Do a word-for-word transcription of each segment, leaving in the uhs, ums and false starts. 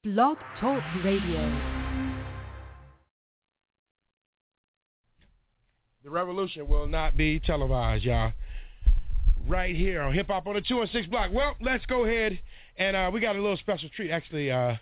Blog Talk Radio. The revolution will not be televised, y'all. Right here on Hip Hop on the two and six block. Well, let's go ahead and uh, we got a little special treat. Actually, uh,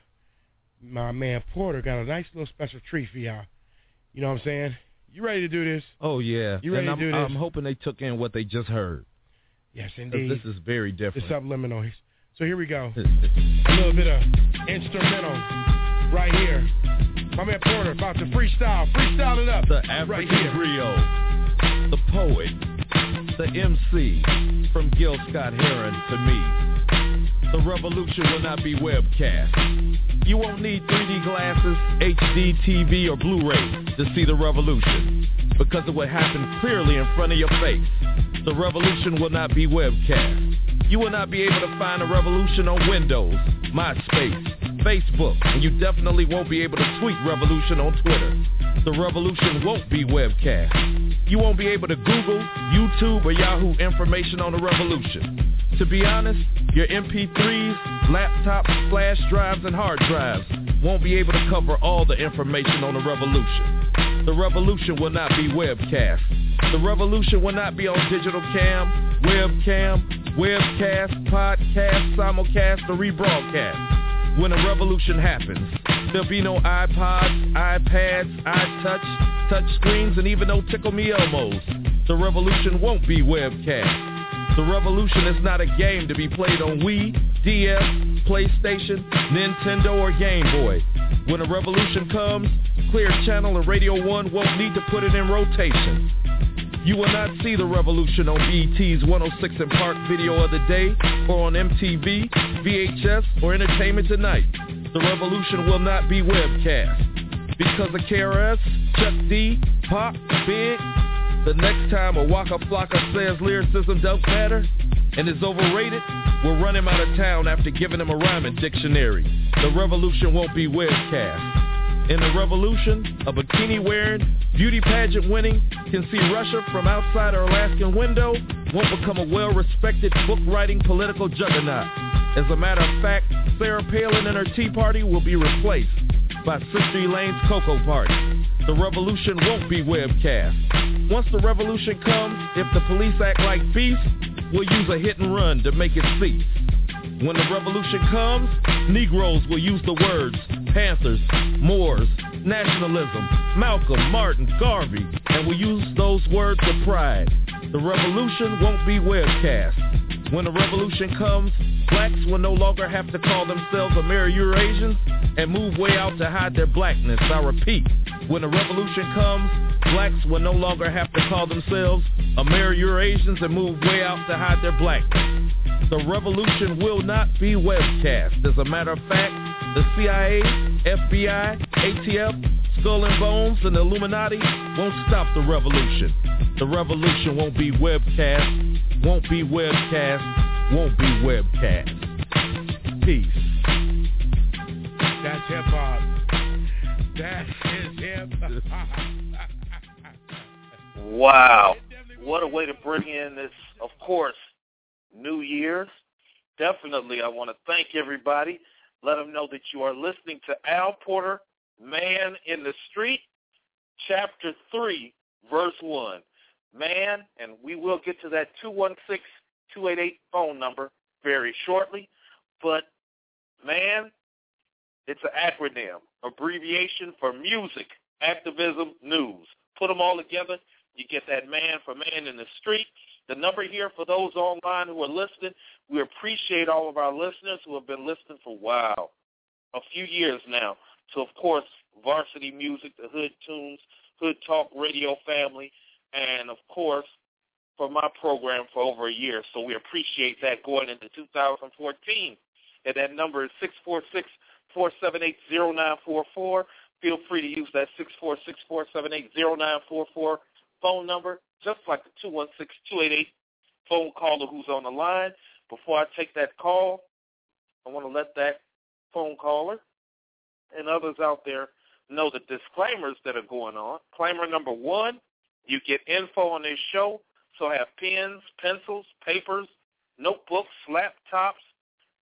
my man Porter got a nice little special treat for y'all. You know what I'm saying? You ready to do this? Oh, yeah. You ready and to I'm, do this? I'm hoping they took in what they just heard. Yes, indeed. This is very different. It's subliminal. So here we go. A little bit of instrumental right here. My man Porter about to freestyle. Freestyle it up. The African right griot, the poet, the M C, from Gil Scott-Heron to me. The revolution will not be webcast. You won't need three D glasses, H D T V, or Blu-ray to see the revolution, because it will happen clearly in front of your face. The revolution will not be webcast. You will not be able to find a revolution on Windows, MySpace, Facebook, and you definitely won't be able to tweet revolution on Twitter. The revolution won't be webcast. You won't be able to Google, YouTube, or Yahoo information on the revolution. To be honest, your M P threes, laptops, flash drives, and hard drives won't be able to cover all the information on the revolution. The revolution will not be webcast. The revolution will not be on digital cam, webcam, webcast, podcast, simulcast, or rebroadcast. When a revolution happens, there'll be no iPods, iPads, iTouch, touch screens, and even no Tickle Me Elmos. The revolution won't be webcast. The revolution is not a game to be played on Wii, D S, PlayStation, Nintendo, or Game Boy. When a revolution comes, Clear Channel and Radio One won't need to put it in rotation. You will not see the revolution on B E T's one oh six and Park Video of the Day, or on M T V, V H S, or Entertainment Tonight. The revolution will not be webcast. Because of K R S, Chuck D, Pop, Big, the next time a Waka Flocka says lyricism don't matter and is overrated, we'll run him out of town after giving him a rhyming dictionary. The revolution won't be webcast. In the revolution, a bikini-wearing, beauty pageant-winning, can see Russia from outside her Alaskan window, won't become a well-respected book-writing political juggernaut. As a matter of fact, Sarah Palin and her Tea Party will be replaced by Sister Elaine's Cocoa Party. The revolution won't be webcast. Once the revolution comes, if the police act like beasts, we'll use a hit and run to make it cease. When the revolution comes, Negroes will use the words Panthers, Moors, nationalism, Malcolm, Martin, Garvey, and will use those words with pride. The revolution won't be webcast. When the revolution comes, blacks will no longer have to call themselves Ameri-Eurasians and move way out to hide their blackness. I repeat, when the revolution comes, blacks will no longer have to call themselves Ameri-Eurasians and move way out to hide their blackness. The revolution will not be webcast. As a matter of fact, the C I A, F B I, A T F, Skull and Bones, and the Illuminati won't stop the revolution. The revolution won't be webcast, won't be webcast, won't be webcast. Peace. That's hip-hop. That is hip-hop. Wow. What a way to bring in this, of course, New Year's. Definitely, I want to thank everybody. Let them know that you are listening to Al Porter, Man in the Street, Chapter three, Verse one. Man, and we will get to that two one six, two eight eight phone number very shortly. But, man, it's an acronym, abbreviation for music, activism, news. Put them all together, you get that man for Man in the Street. The number here for those online who are listening, we appreciate all of our listeners who have been listening for, wow, a few years now. So, of course, Varsity Music, the Hood Tunes, Hood Talk Radio family, and, of course, for my program for over a year. So we appreciate that going into two thousand fourteen. And that number is six four six, four seven eight, zero nine four four. Feel free to use that six four six, four seven eight, zero nine four four phone number, just like the two one six, two eight eight phone caller who's on the line. Before I take that call, I want to let that phone caller and others out there know the disclaimers that are going on. Disclaimer number one, you get info on this show, so have pens, pencils, papers, notebooks, laptops,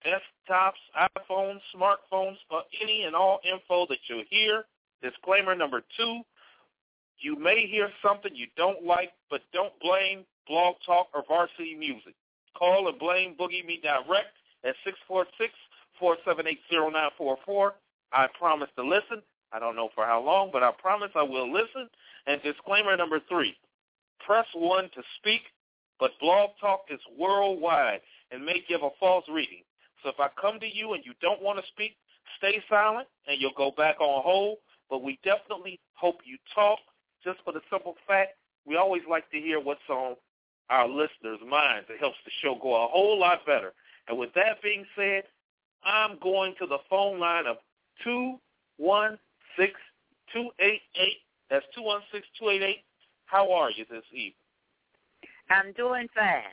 desktops, iPhones, smartphones, or any and all info that you hear. Disclaimer number two, you may hear something you don't like, but don't blame Blog Talk or Varsity Music. Call and blame Boogie Me direct at six four six, four seven eight, zero nine four four. I promise to listen. I don't know for how long, but I promise I will listen. And disclaimer number three, press one to speak, but Blog Talk is worldwide and may give a false reading. So if I come to you and you don't want to speak, stay silent and you'll go back on hold. But we definitely hope you talk, just for the simple fact we always like to hear what's on our listeners' minds. It helps the show go a whole lot better. And with that being said, I'm going to the phone line of two one six, two eight eight. That's two one six, two eight eight. How are you this evening? I'm doing fine.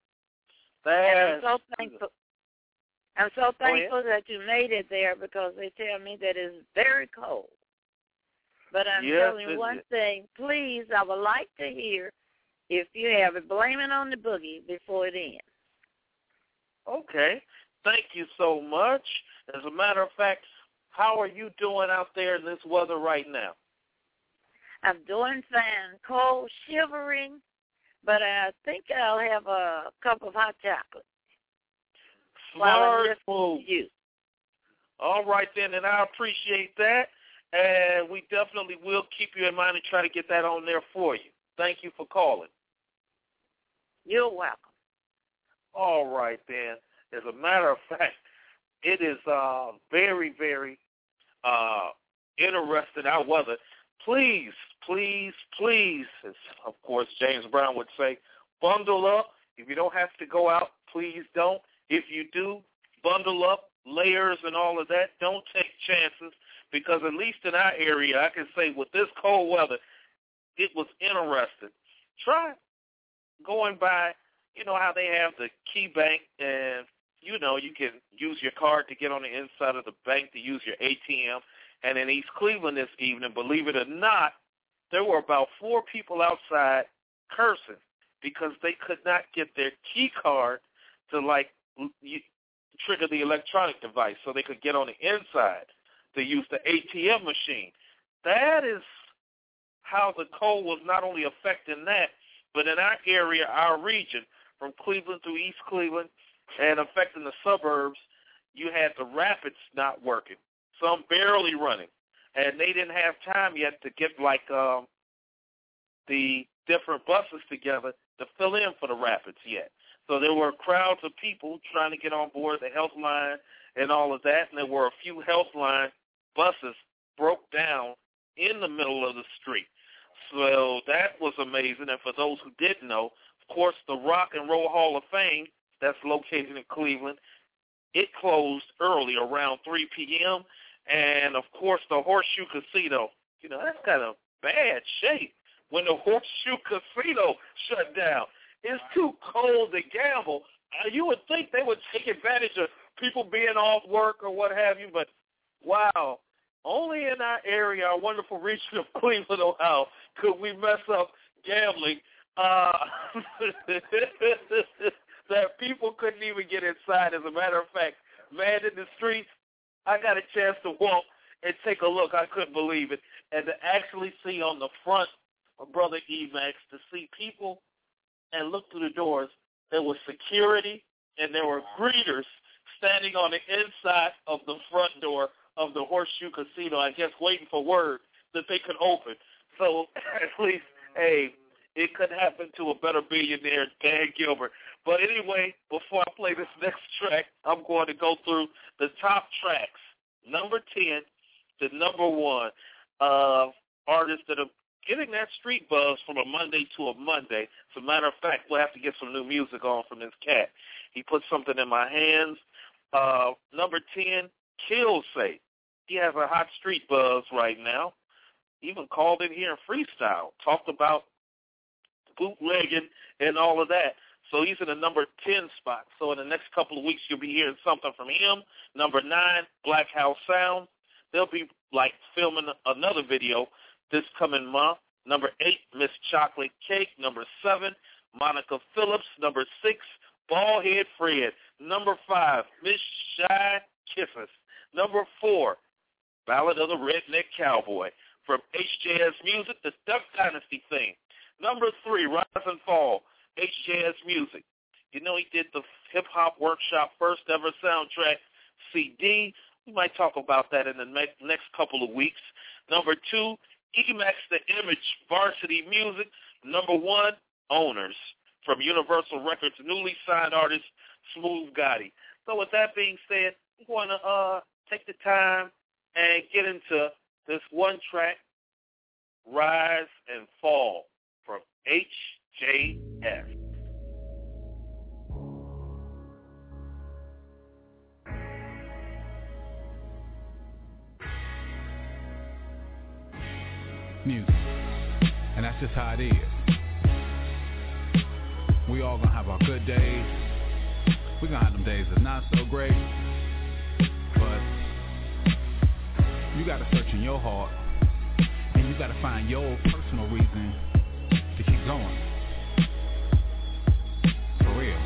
That's I'm so thankful. I'm so thankful that you made it there, because they tell me that it's very cold. But I'm yes, telling you one thing, please, I would like to hear if you have it, blame it on the boogie before it ends. Okay. Thank you so much. As a matter of fact, how are you doing out there in this weather right now? I'm doing fine. Cold, shivering, but I think I'll have a cup of hot chocolate. Smart move. You. All right, then, and I appreciate that. And we definitely will keep you in mind and try to get that on there for you. Thank you for calling. You're welcome. All right, then. As a matter of fact, it is uh, very, very uh, interesting, our weather. Please, please, please, as of course James Brown would say, bundle up. If you don't have to go out, please don't. If you do, bundle up, layers and all of that. Don't take chances, because at least in our area, I can say with this cold weather, it was interesting. Try going by, you know how they have the key bank, and, you know, you can use your card to get on the inside of the bank to use your A T M. And in East Cleveland this evening, believe it or not, there were about four people outside cursing because they could not get their key card to, like, you, trigger the electronic device so they could get on the inside to use the A T M machine. That is how the cold was not only affecting that, but in our area, our region, from Cleveland through East Cleveland and affecting the suburbs, you had the rapids not working, some barely running. And they didn't have time yet to get, like, um, the different buses together to fill in for the rapids yet. So there were crowds of people trying to get on board the health line and all of that, and there were a few health line buses broke down in the middle of the street. So that was amazing. And for those who didn't know, of course, the Rock and Roll Hall of Fame that's located in Cleveland, it closed early around three p.m., and, of course, the Horseshoe Casino, you know, that's kind of bad shape when the Horseshoe Casino shut down. It's too cold to gamble. Uh, you would think they would take advantage of people being off work or what have you, but, wow, only in our area, our wonderful region of Cleveland, Ohio, could we mess up gambling uh, that people couldn't even get inside. As a matter of fact, man, in the streets, I got a chance to walk and take a look. I couldn't believe it. And to actually see on the front of Brother E-Max, to see people and look through the doors, there was security and there were greeters standing on the inside of the front door of the Horseshoe Casino, I guess waiting for word that they could open. So at least, hey, it could happen to a better billionaire, Dan Gilbert. But anyway, before I play this next track, I'm going to go through the top tracks, number ten to number one, of artists that are getting that street buzz from a Monday to a Monday. As a matter of fact, we'll have to get some new music on from this cat. He put something in my hands. Uh, number ten, Killsafe. He has a hot street buzz right now. Even called in here and freestyle, talked about bootlegging and all of that. So he's in the number ten spot. So in the next couple of weeks, you'll be hearing something from him. Number nine, Black House Sound. They'll be, like, filming another video this coming month. Number eight, Miss Chocolate Cake. Number seven, Monica Phillips. Number six, Ballhead Fred. Number five, Miss Shy Kisses. Number four, Ballad of the Redneck Cowboy. From H J S Music, the Duck Dynasty theme. Number three, Rise and Fall, H J S Music. You know he did the Hip Hop Workshop first ever soundtrack C D. We might talk about that in the next couple of weeks. Number two, E-Max The Image, Varsity Music. Number one, Owners, from Universal Records, newly signed artist Smooth Gotti. So with that being said, I'm going to uh, take the time and get into this one track, Rise and Fall, from H J S. Music, and that's just how it is. We all gonna have our good days. We gonna have them days that's not so great, but you gotta search in your heart, and you gotta find your personal reason to keep going. For real.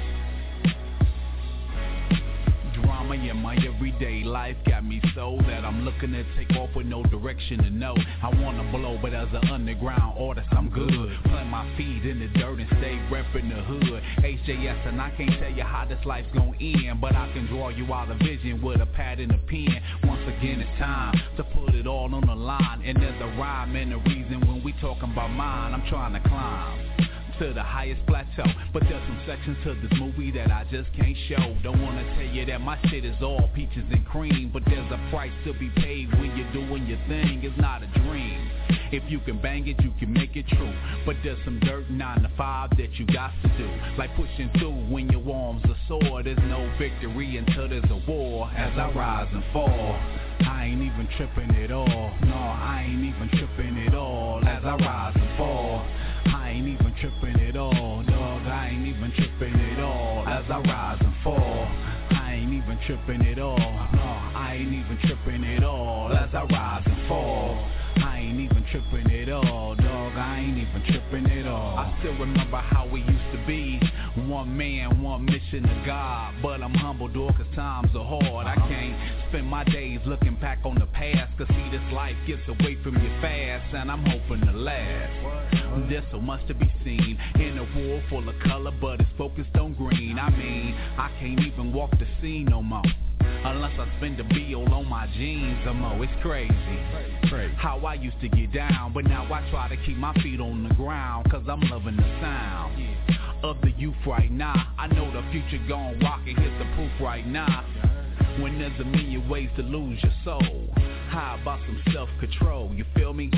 Drama in my everyday life got me so that I'm looking to take off with no direction to know. I wanna blow, but as an underground artist, I'm good. Plant my feet in the dirt and stay reppin' the hood. H J S, and I can't tell you how this life's gon' end, but I can draw you out a vision with a pad and a pen. Once again, it's time to put it all on the line, and there's a rhyme and a reason when we talking about mine. I'm trying to climb to the highest plateau, but there's some sections to this movie that I just can't show. Don't wanna tell you that my shit is all peaches and cream, but there's a price to be paid when you're doing your thing. It's not a dream. If you can bang it, you can make it true, but there's some dirt nine to five that you got to do, like pushing through when your arms are sore. There's no victory until there's a war. As I rise and fall, I ain't even tripping at all. No, I ain't even tripping at all. As I rise and fall, I ain't even tripping at all, dog. I ain't even tripping at all. As I rise and fall, I ain't even tripping at all. No, I ain't even tripping at all. As I rise and fall, I ain't even tripping at all, dog. I ain't even tripping at all. I still remember how we used to be. One man, one mission to God. But I'm humble, dog, cause times are hard. I can't spend my days looking back on the past, cause see, this life gets away from you fast, and I'm hoping to last. There's so much to be seen in a world full of color, but it's focused on green. I mean, I can't even walk the scene no more unless I spend a bill on my jeans or more. It's crazy, crazy how I used to get down, but now I try to keep my feet on the ground, cause I'm loving the sound of the youth right now. I know the future gon' rock it, here's the proof right now. When there's a million ways to lose your soul, how about some self-control, you feel me?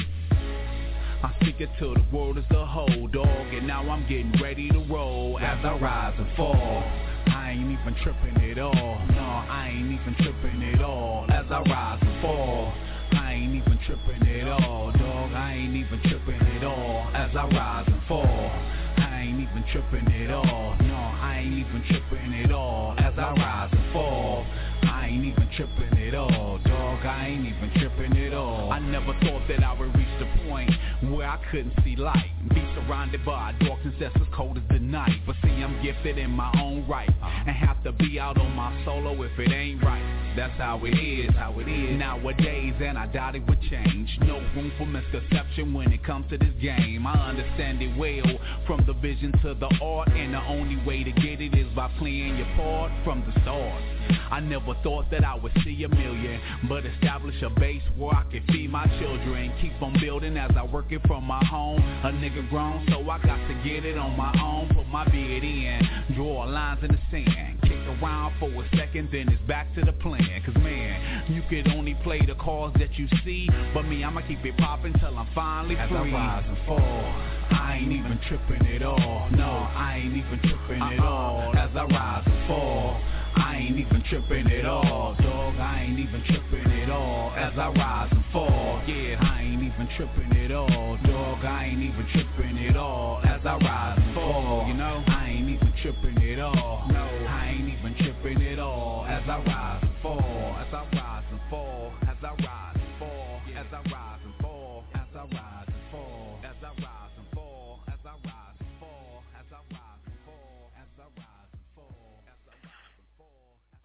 I speak it to the world as a whole, dog, and now I'm getting ready to roll. As I rise and fall, I ain't even tripping at all. No, I ain't even tripping at all. As I rise and fall, I ain't even tripping at all, dog. I ain't even tripping at all. As I rise and fall, I ain't even tripping at all. No, I ain't even tripping at all. As I rise and fall, I ain't even tripping at all, dog. I ain't even tripping at all. I never thought that I would reach the point where I couldn't see light, be surrounded by darkness that's as cold as the night. But see, I'm gifted in my own right, and have to be out on my solo if it ain't right. That's how it is, how it is nowadays, and I doubt it would change. No room for misconception when it comes to this game. I understand it well, from the vision to the art, and the only way to get it is by playing your part from the start. I never thought that I would see a million, but establish a base where I can feed my children. Keep on building as I work it from my home. A nigga grown, so I got to get it on my own. Put my bid in, draw lines in the sand, kick around for a second, then it's back to the plan. Cause man, you could only play the cards that you see, but me, I'ma keep it poppin' till I'm finally free. As I rise and fall, I ain't even tripping at all. No, I ain't even tripping at all. As I rise and fall, I ain't even tripping at all, dog. I ain't even tripping at all. As I rise and fall, yeah, I ain't even tripping at all, dog. I ain't even tripping at all. As I rise and fall, you know, I ain't even tripping at all. No, I ain't even tripping at all. As I rise and fall, as I rise and fall, as I rise and fall, as I rise and fall, as I rise and fall, as I rise and fall, as I rise and fall, as I rise and fall, as I rise and fall.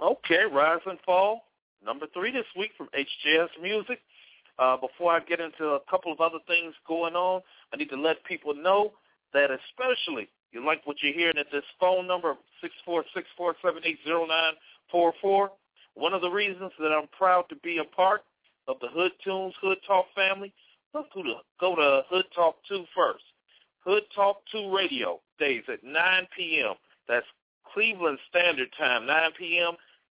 Okay, Rise and Fall, number three this week from H J S Music. Uh, before I get into a couple of other things going on, I need to let people know that especially you like what you're hearing at this phone number, six four six, four seven eight, zero nine four four. One of the reasons that I'm proud to be a part of the Hood Tunes, Hood Talk family, let's go to, go to Hood Talk two first. Hood Talk two Radio, days at nine p.m. That's Cleveland Standard Time, nine p.m.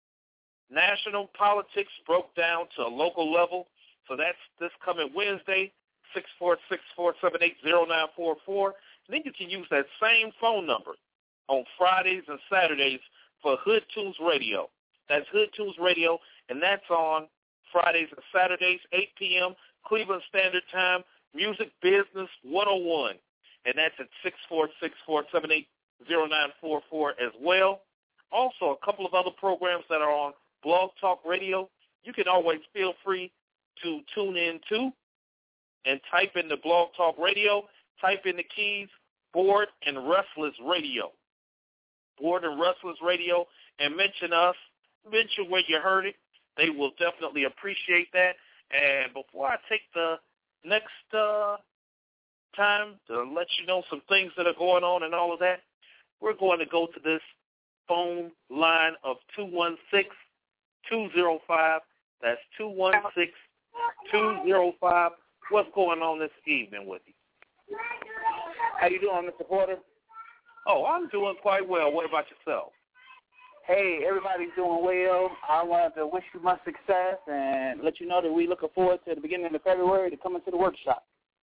National politics broke down to a local level. So that's this coming Wednesday, six four six, four seven eight, zero nine four four. And then you can use that same phone number on Fridays and Saturdays for Hood Tunes Radio. That's Hood Tunes Radio, and that's on Fridays and Saturdays, eight p.m. Cleveland Standard Time, Music Business one oh one. And that's at six four six, four seven eight, zero nine four four as well. Also, a couple of other programs that are on Blog Talk Radio. You can always feel free to tune in to and type in the Blog Talk Radio, type in the keys, Board and Restless Radio. Board and Restless Radio, and mention us, mention where you heard it. They will definitely appreciate that. And before I take the next uh, time to let you know some things that are going on and all of that, we're going to go to this phone line of two one six, two zero five. That's two one six, two zero five. What's going on this evening with you? How you doing, Mister Porter? Oh, I'm doing quite well. What about yourself? Hey, everybody's doing well. I wanted to wish you much success and let you know that we're looking forward to the beginning of February to come into the workshop.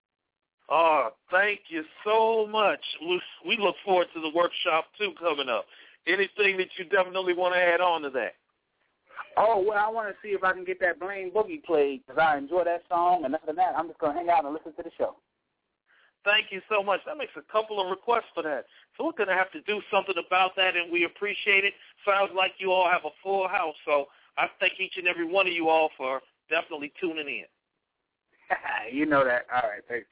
Oh, thank you so much. We look forward to the workshop, too, coming up. Anything that you definitely want to add on to that? Oh, well, I want to see if I can get that Blaine Boogie played because I enjoy that song, and other than that, I'm just going to hang out and listen to the show. Thank you so much. That makes a couple of requests for that. So we're going to have to do something about that, and we appreciate it. Sounds like you all have a full house, so I thank each and every one of you all for definitely tuning in. You know that. All right, thanks.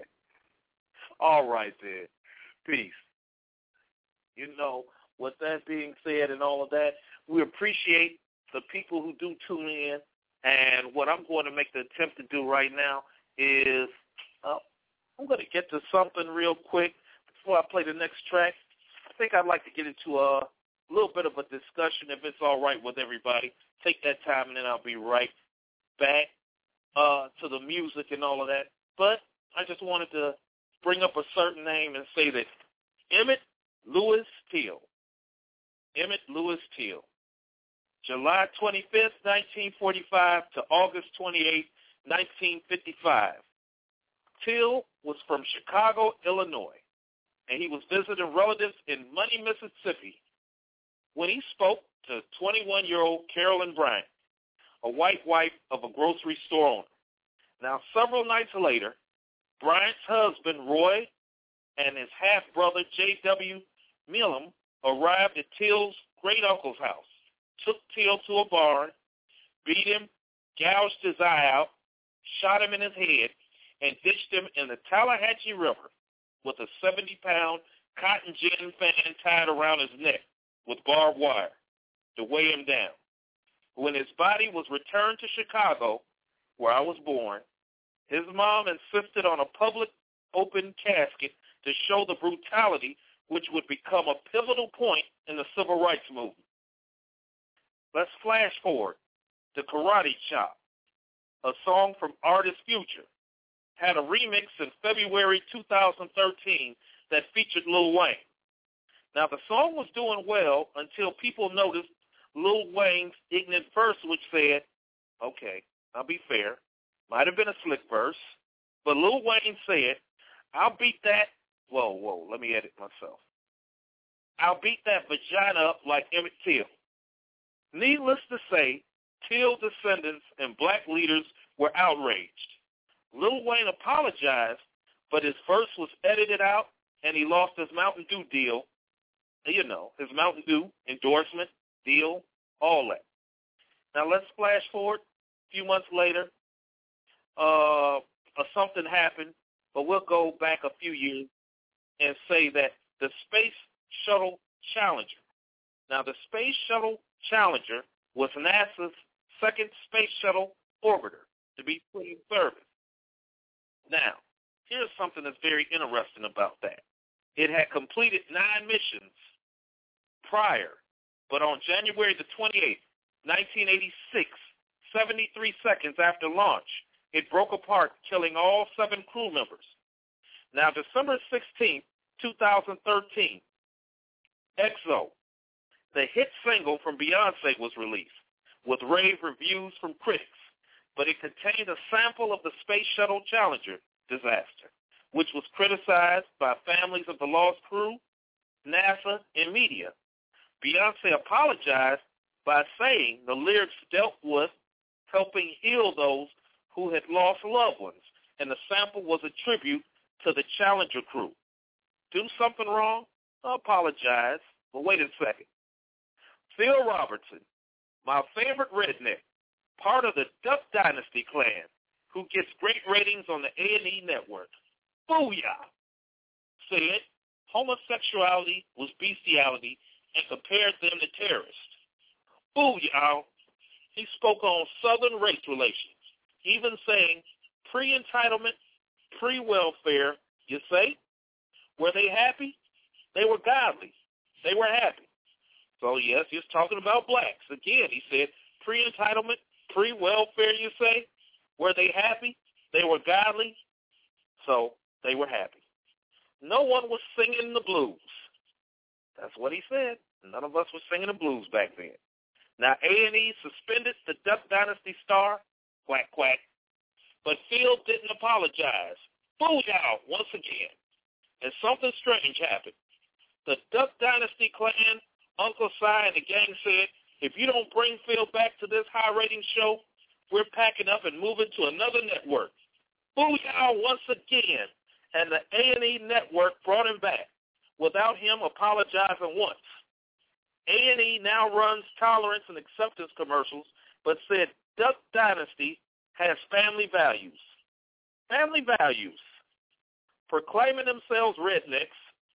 All right, then. Peace. You know, with that being said and all of that, we appreciate the people who do tune in, and what I'm going to make the attempt to do right now is uh, I'm going to get to something real quick before I play the next track. I think I'd like to get into a little bit of a discussion, if it's all right with everybody. Take that time, and then I'll be right back uh, to the music and all of that. But I just wanted to bring up a certain name and say that Emmett Lewis Till, Emmett Lewis Till, July twenty-fifth, nineteen forty-five to August twenty-eighth, nineteen fifty-five. Till was from Chicago, Illinois, and he was visiting relatives in Money, Mississippi, when he spoke to twenty-one-year-old Carolyn Bryant, a white wife of a grocery store owner. Now, several nights later, Bryant's husband, Roy, and his half-brother, J W Milam, arrived at Till's great-uncle's house, took Till to a barn, beat him, gouged his eye out, shot him in his head, and ditched him in the Tallahatchie River with a seventy-pound cotton gin fan tied around his neck with barbed wire to weigh him down. When his body was returned to Chicago, where I was born, his mom insisted on a public open casket to show the brutality which would become a pivotal point in the civil rights movement. Let's flash forward to Karate Chop, a song from Artist Future, had a remix in February two thousand thirteen that featured Lil Wayne. Now, the song was doing well until people noticed Lil Wayne's ignorant verse, which said, okay, I'll be fair, might have been a slick verse, but Lil Wayne said, I'll beat that, whoa, whoa, let me edit myself. I'll beat that vagina up like Emmett Till. Needless to say, Till descendants and black leaders were outraged. Lil Wayne apologized, but his verse was edited out, and he lost his Mountain Dew deal, you know, his Mountain Dew endorsement, deal, all that. Now, let's flash forward a few months later. Uh, uh, something happened, but we'll go back a few years and say that the Space Shuttle Challenger. Now, the Space Shuttle Challenger was NASA's second space shuttle orbiter to be put in service. Now, here's something that's very interesting about that. It had completed nine missions prior, but on January the twenty-eighth, nineteen eighty-six, seventy-three seconds after launch, it broke apart, killing all seven crew members. Now, December sixteenth, twenty thirteen, X O, the hit single from Beyonce, was released with rave reviews from critics, but it contained a sample of the Space Shuttle Challenger disaster, which was criticized by families of the lost crew, NASA, and media. Beyonce apologized by saying the lyrics dealt with helping heal those who had lost loved ones, and the sample was a tribute to the Challenger crew. Do something wrong? Apologize. But wait a second. Phil Robertson, my favorite redneck, part of the Duck Dynasty clan, who gets great ratings on the A and E network, booyah, said homosexuality was bestiality and compared them to terrorists. Booyah. He spoke on Southern race relations, even saying pre-entitlement, pre-welfare, you say? Were they happy? They were godly. They were happy. So, yes, he's talking about blacks. Again, he said pre-entitlement, pre-welfare, you say? Were they happy? They were godly. So they were happy. No one was singing the blues. That's what he said. None of us were singing the blues back then. Now, A and E suspended the Duck Dynasty star, quack, quack, but Phil didn't apologize. Booyah, once again. And something strange happened. The Duck Dynasty clan, Uncle Si and the gang said, if you don't bring Phil back to this high-rating show, we're packing up and moving to another network. Booyah, once again. And the A and E network brought him back without him apologizing once. A and E now runs tolerance and acceptance commercials, but said Duck Dynasty has family values. Family values. Proclaiming themselves rednecks,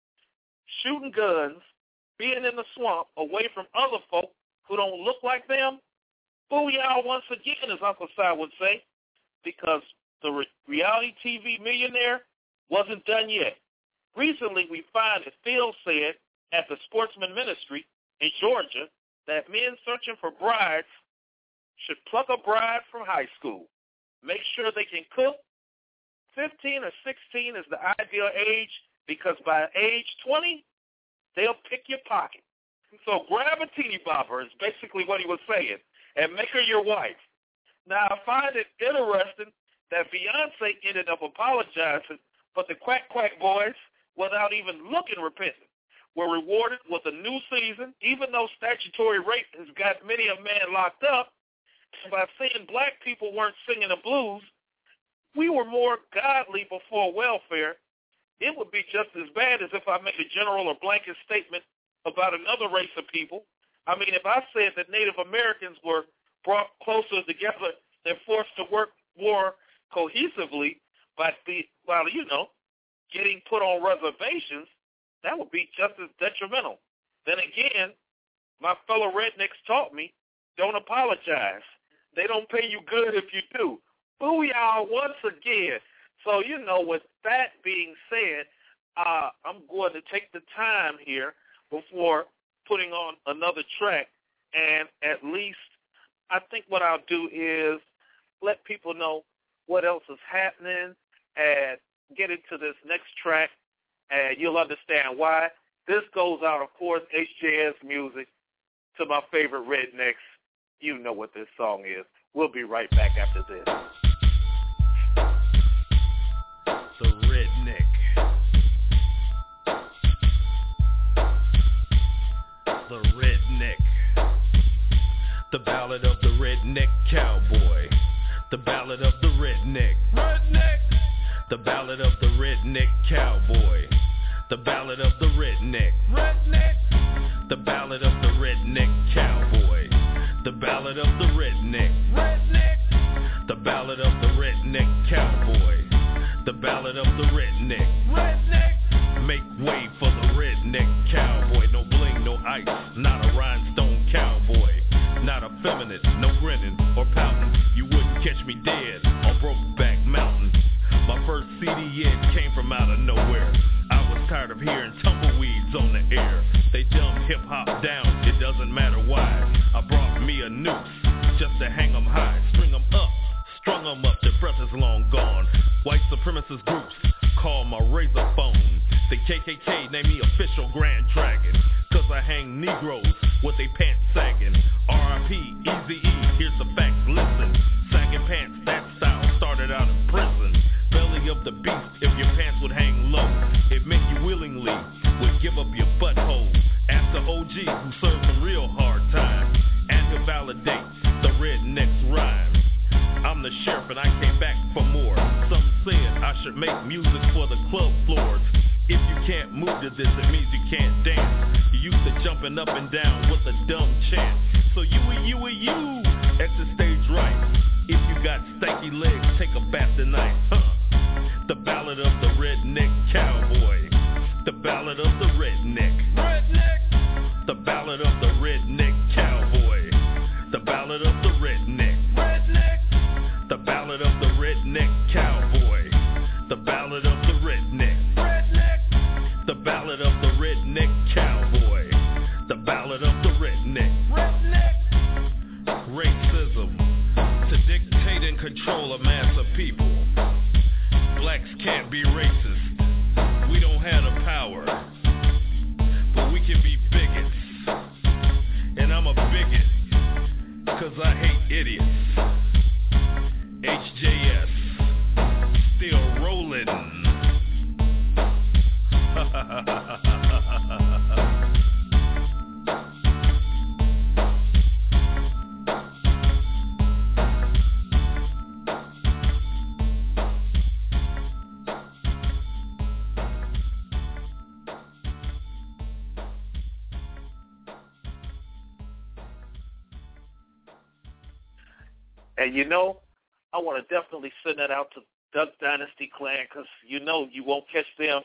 shooting guns, being in the swamp away from other folk who don't look like them. Booyah once again, as Uncle Si would say, because the re- reality T V millionaire wasn't done yet. Recently, we find that Phil said at the Sportsman Ministry in Georgia that men searching for brides should pluck a bride from high school, make sure they can cook. fifteen or sixteen is the ideal age because by age twenty, they'll pick your pocket. So grab a teeny bopper is basically what he was saying, and make her your wife. Now, I find it interesting that Beyonce ended up apologizing, but the Quack Quack boys, without even looking repentant, were rewarded with a new season, even though statutory rape has got many a man locked up. By saying black people weren't singing the blues, we were more godly before welfare. It would be just as bad as if I made a general or blanket statement about another race of people. I mean, if I said that Native Americans were brought closer together and forced to work more cohesively by, the, by you know, getting put on reservations, that would be just as detrimental. Then again, my fellow rednecks taught me, don't apologize. They don't pay you good if you do. Booyah once again. So, you know, with that being said, uh, I'm going to take the time here before putting on another track, and at least I think what I'll do is let people know what else is happening and get into this next track, and you'll understand why. This goes out, of course, H J S music to my favorite rednecks. You know what this song is. We'll be right back after this. The Redneck. The Redneck. The Ballad of the Redneck Cowboy. The Ballad of the Redneck. Redneck. The Ballad of the Redneck Cowboy. The Ballad of the Redneck. Redneck. The Ballad of the Redneck Cowboy. The Ballad of the Redneck. Redneck. The Ballad of the Redneck Cowboy. The Ballad of the Redneck. Redneck. Make way for the Redneck Cowboy. No bling, no ice, not a rhinestone cowboy. effeminate, no grinning or pouting. You wouldn't catch me dead on Brokeback Mountain. My first C D hit came from out of nowhere. I was tired of hearing tumbleweeds on the air. They dumbed hip-hop down, it doesn't matter why. I brought me a noose just to hang them high. String them up, strung them up, their breath is long gone. White supremacist groups call my razor phone. The K K K named me official Grand Dragon, cause I hang Negroes with they pants sagging. R I P, Eazy-E, here's the facts, listen. Sagging pants, that style started out in prison. Belly of the beast, if your pants would hang low, it meant you willingly would give up your butthole. Ask the O G who served some real hard time, and he'll validate the redneck's rhyme. I'm the sheriff and I came back for more. Some said I should make music for the club floors. If you can't move to this, it means you can't dance. You used to jumping up and down with a dumb chant. So you and you and you, exit stage right. If you got stanky legs, take a bath tonight. Huh. The ballad of the redneck cowboy. The ballad of the redneck. Redneck. The ballad of the redneck cowboy. The ballad of the redneck. Redneck. The ballad of the redneck cowboy. The ballad of the redneck. Redneck. The ballad of the redneck cowboy. The ballad of the redneck. Redneck. Racism to dictate and control a mass of people. Blacks can't be racist. We don't have the power, but we can be bigots. And I'm a bigot, cause I hate idiots. H J S, still rolling. And you know, I want to definitely send that out to Duck Dynasty Clan, because you know you won't catch them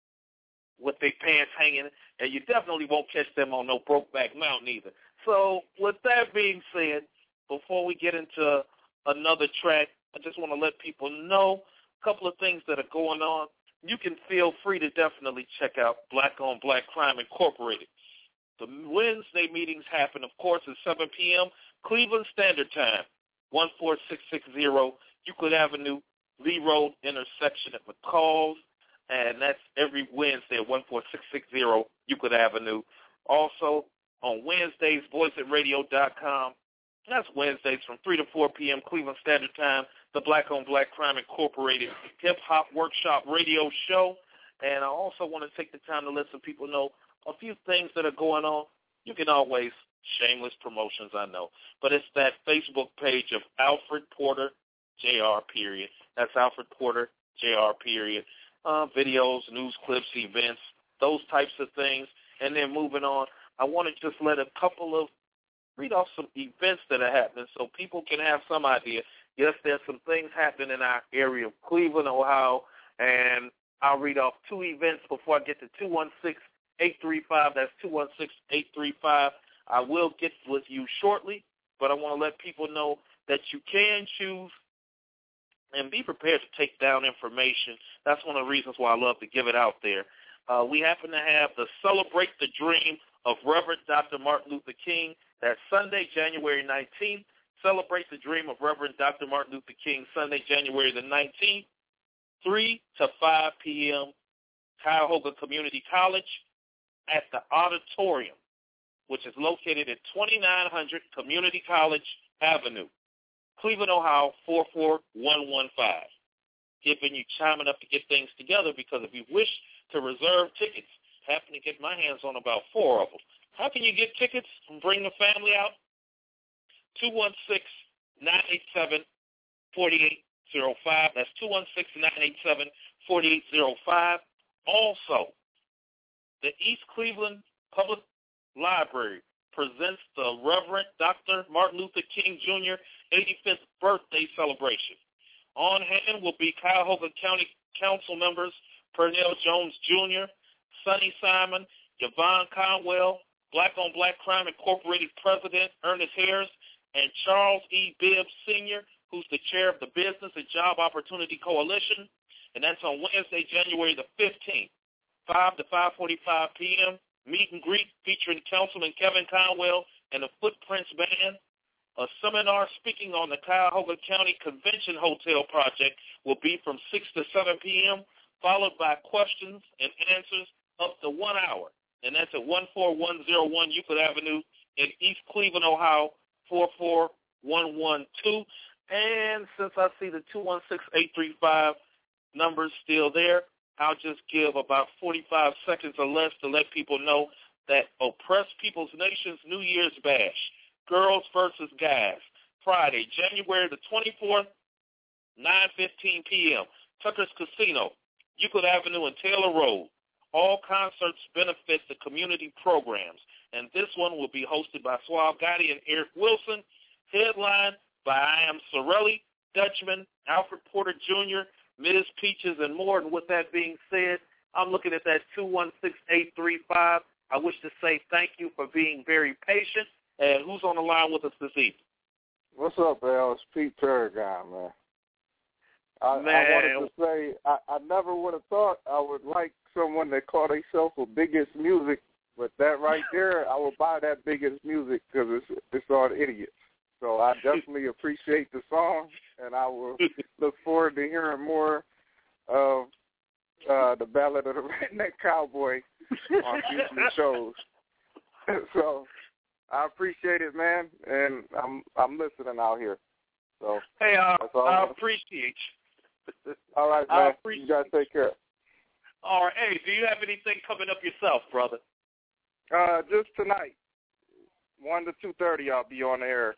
with their pants hanging, and you definitely won't catch them on no Brokeback Mountain either. So with that being said, before we get into another track, I just want to let people know a couple of things that are going on. You can feel free to definitely check out Black on Black Crime Incorporated. The Wednesday meetings happen, of course, at seven p.m. Cleveland Standard Time, one four six six zero Euclid Avenue, Lee Road intersection at McCall's, and that's every Wednesday at one four six six zero Euclid Avenue. Also, on Wednesdays, voice at radio dot com. That's Wednesdays from three to four p.m. Cleveland Standard Time, the Black on Black Crime Incorporated Hip-Hop Workshop Radio Show. And I also want to take the time to let some people know a few things that are going on. You can always, shameless promotions, I know, but it's that Facebook page of Alfred Porter, J R, period. That's Alfred Porter, J R, period. Uh, videos, news clips, events, those types of things. And then moving on, I want to just let a couple of, read off some events that are happening so people can have some idea. Yes, there's some things happening in our area of Cleveland, Ohio, and I'll read off two events before I get to two one six, eight three five. That's two one six, eight three five. I will get with you shortly, but I want to let people know that you can choose and be prepared to take down information. That's one of the reasons why I love to give it out there. Uh, we happen to have the Celebrate the Dream of Reverend Doctor Martin Luther King. That's Sunday, January nineteenth. Celebrate the Dream of Reverend Doctor Martin Luther King, Sunday, January the nineteenth, three to five p.m., Cuyahoga Community College at the auditorium, which is located at twenty-nine hundred Community College Avenue, Cleveland, Ohio, four four one one five. Giving you chiming up to get things together, because if you wish to reserve tickets, I happen to get my hands on about four of them. How can you get tickets and bring the family out? two one six, nine eight seven, four eight zero five. That's two one six, nine eight seven, four eight zero five. Also, the East Cleveland Public Library presents the Reverend Doctor Martin Luther King Junior eighty-fifth birthday celebration. On hand will be Cuyahoga County Council members Pernell Jones Junior, Sonny Simon, Yvonne Conwell, Black on Black Crime Incorporated President Ernest Harris, and Charles E. Bibbs, Senior, who's the chair of the Business and Job Opportunity Coalition, and that's on Wednesday, January the fifteenth, five to five forty-five p.m., meet and greet featuring Councilman Kevin Conwell and the Footprints Band. A seminar speaking on the Cuyahoga County Convention Hotel project will be from six to seven p.m., followed by questions and answers up to one hour. And that's at one four one zero one Euclid Avenue in East Cleveland, Ohio, four four one one two. And since I see the two one six, eight three five numbers still there, I'll just give about forty-five seconds or less to let people know that Oppressed People's Nation's New Year's Bash, Girls versus Guys, Friday, January the twenty-fourth, nine fifteen p.m., Tucker's Casino, Euclid Avenue and Taylor Road. All concerts benefit the community programs, and this one will be hosted by Suave Gotti and Eric Wilson, headlined by I Am Sorelli, Dutchman, Alfred Porter Junior, Miz Peaches, and more. And with that being said, I'm looking at that two one six, eight three five. I wish to say thank you for being very patient. And who's on the line with us this evening? What's up, Al? It's Pete Paragon, man. I, man. I wanted to say I, I never would have thought I would like someone that called themselves for Biggest Music, but that right there, I will buy that Biggest Music because it's, it's all idiots. So I definitely appreciate the song, and I will look forward to hearing more of uh, the Ballad of the Redneck Cowboy on future shows. So I appreciate it, man, and I'm I'm listening out here. So hey, uh, that's all I I'm appreciate you. All right, man. You guys take care. All right. Hey, do you have anything coming up yourself, brother? Uh, just tonight, one to two thirty, I'll be on the air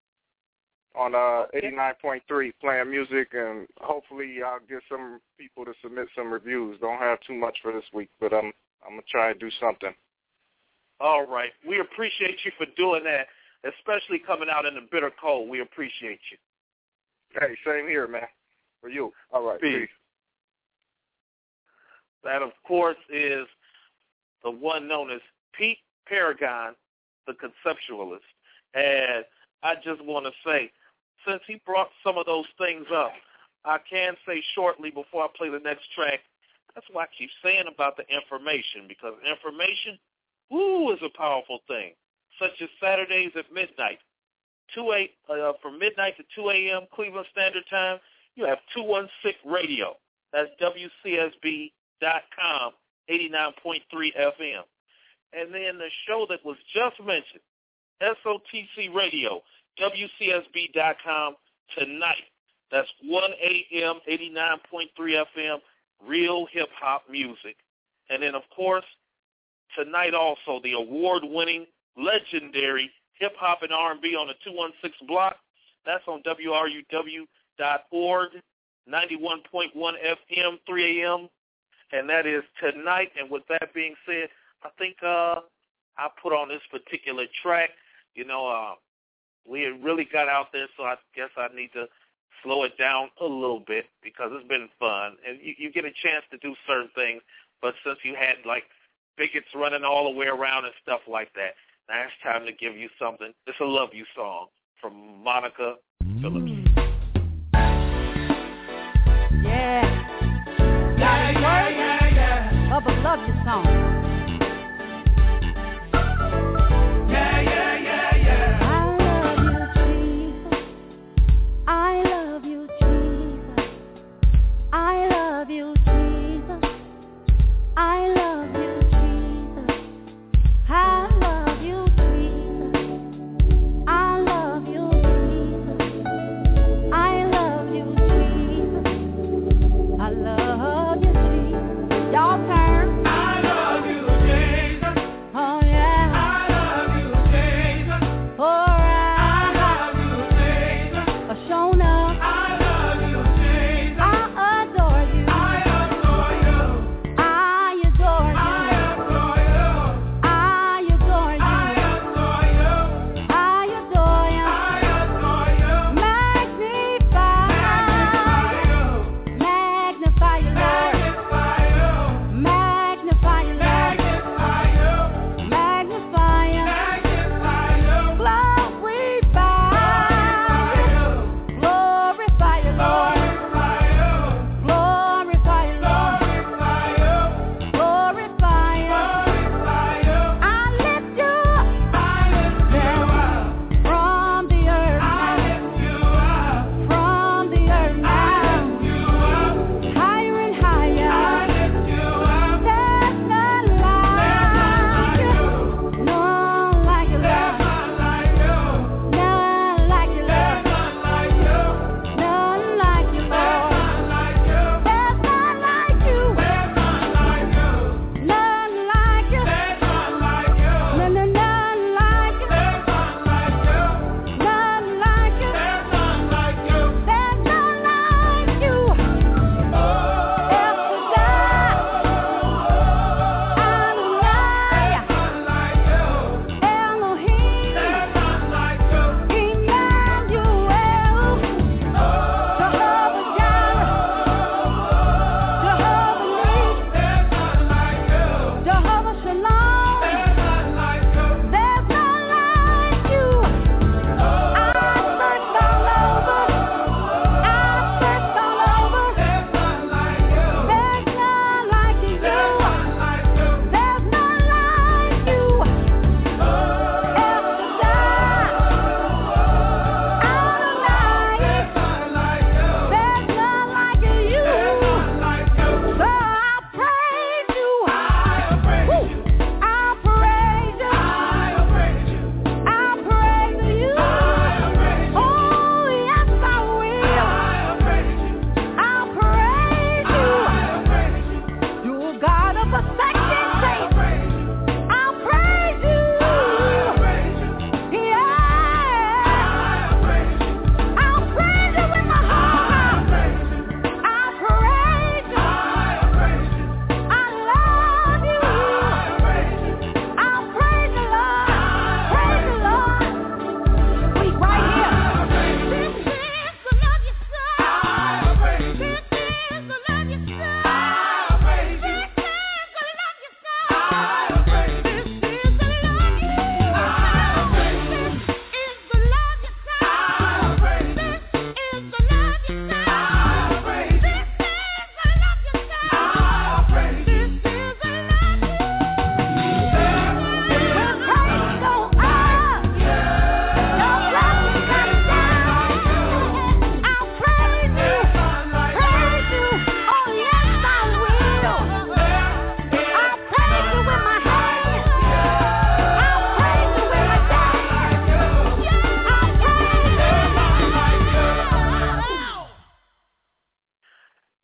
on uh eighty-nine point three playing music, and hopefully I'll get some people to submit some reviews. Don't have too much for this week, but I'm I'm gonna try and do something. All right. We appreciate you for doing that, especially coming out in the bitter cold. We appreciate you. Hey, same here, man. For you. All right. Peace. Peace. That, of course, is the one known as Pete Paragon, the conceptualist. And I just want to say, since he brought some of those things up, I can say shortly before I play the next track, that's why I keep saying about the information, because information, woo, is a powerful thing, such as Saturdays at midnight, two eight uh, from midnight to two a.m. Cleveland Standard Time. You have two one six Radio. That's W C S B dot com, eighty-nine point three F M. And then the show that was just mentioned, S O T C Radio, W C S B dot com tonight. That's one a.m., eighty-nine point three F M, real hip-hop music. And then, of course, tonight also the award-winning, legendary hip-hop and R and B on the two one six block. That's on W R U W dot org, ninety-one point one F M, three a.m., and that is tonight. And with that being said, I think uh, I put on this particular track. You know, uh, we had really got out there, so I guess I need to slow it down a little bit because it's been fun. And you, you get a chance to do certain things, but since you had, like, bigots running all the way around and stuff like that, now it's time to give you something. It's a Love You song from Monica Phillips. Yeah. Yeah, yeah, yeah, yeah. Of a Love You song. Yeah, yeah, yeah, yeah. I love you, Jesus. I love you, Jesus. I love you, Jesus. I love you, Jesus. I love you, Jesus. I love you, Jesus.